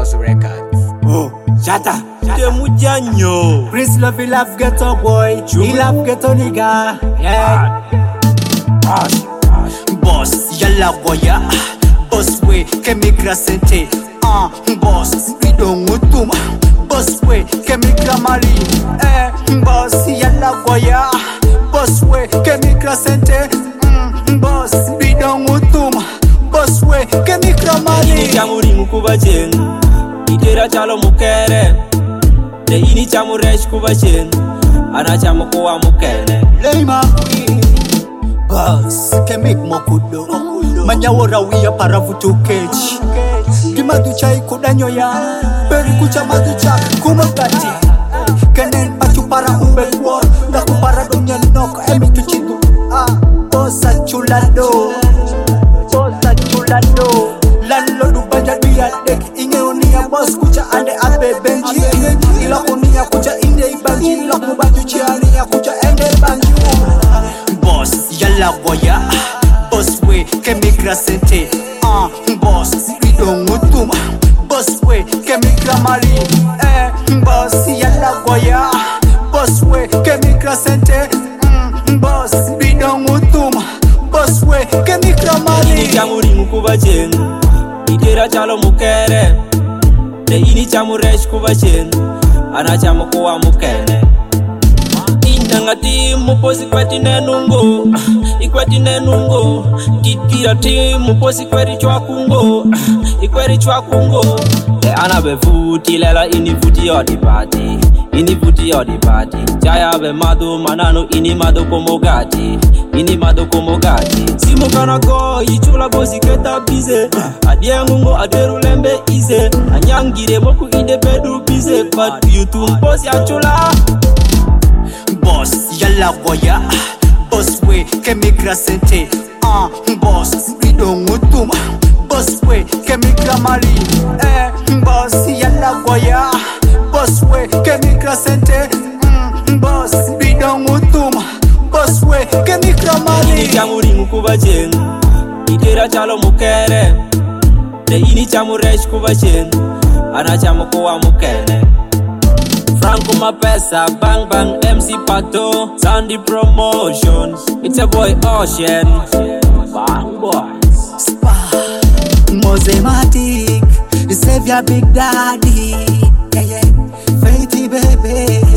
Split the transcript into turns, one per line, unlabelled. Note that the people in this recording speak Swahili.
House Records.
Oh, Shatta.
Temujanyo.
Chris love, he love ghetto boy. He love ghetto nigga. Yeah.
Boss, yalla boya. Boss we, kemikra sente. Boss, we don't mutuma. Boss we, kemikra mali. Boss, yalla boya. Boss we, kemikra sente. Boss, we don't mutuma. Boss we, kemikra mali.
Ini chamuri mukuba jen. Itera chalo mukere. De ini chamuresh kuba jen. Ana chamukuwa mukene.
Lay my queen. Boss, kemik mokudo. Manyawora wiya paravutu keji. Dimaducha ikudanyo ya Peri kucha maducha kumagati. Kenen pachu para ubekwa. Daku para dunya nok emitu chidu. Bossa chulado. Bossa chulado. Landlord ubanja biya dek. Inge unia boss kucha ande abe benji. Ila kunia kucha inde ibanji. Ila kubaju chiani ya kucha ende banji. Boss yalla boya. Boss we kemikra sente. Boss we don't mutuma. Boss we kemikra mali. Boss yalla goya. Boss we kemikra sente. Boss we don't mutuma. Boss we kemikra mali.
Ini chamuri mukuba jen. Itera chalo mukere. De ini chamuresh kuba jen. Ana chamukuwa mukene. Nangati muposi kwati nenungo. Ikwati nenungo. Titira ti muposi kweri chwakungo. Ikweri chwakungo. Ana be futi lela ini futi yodi party. Ini futi yodi party. Jaya be mado manano ini mado komogati. Ini mado komogati. Simo kana go ichula bosi keta bize. Adiengungo aderu lembe ize. Anyangire moku ide bedu bize. But you tumposi achula.
Boss, yalla boya. Boss we, kemikra sente. Boss, we don't mutuma. Boss we, kemikra mali. Boss, yalla boya. Boss we, kemikra sente. Boss, we don't mutuma. Boss we, kemikra mali.
Ini chamuri mukuba jen. Itera chalo mukere. De ini chamuresh kuba jen. Ana chamukuwa mukene. Franco Mapesa, Bang Bang, MC Pato, Sandy Promotions. It's a boy Ocean. Bang boys.
Spa, Mosematic, the Savior Big Daddy. Yeah, yeah, Faithy baby.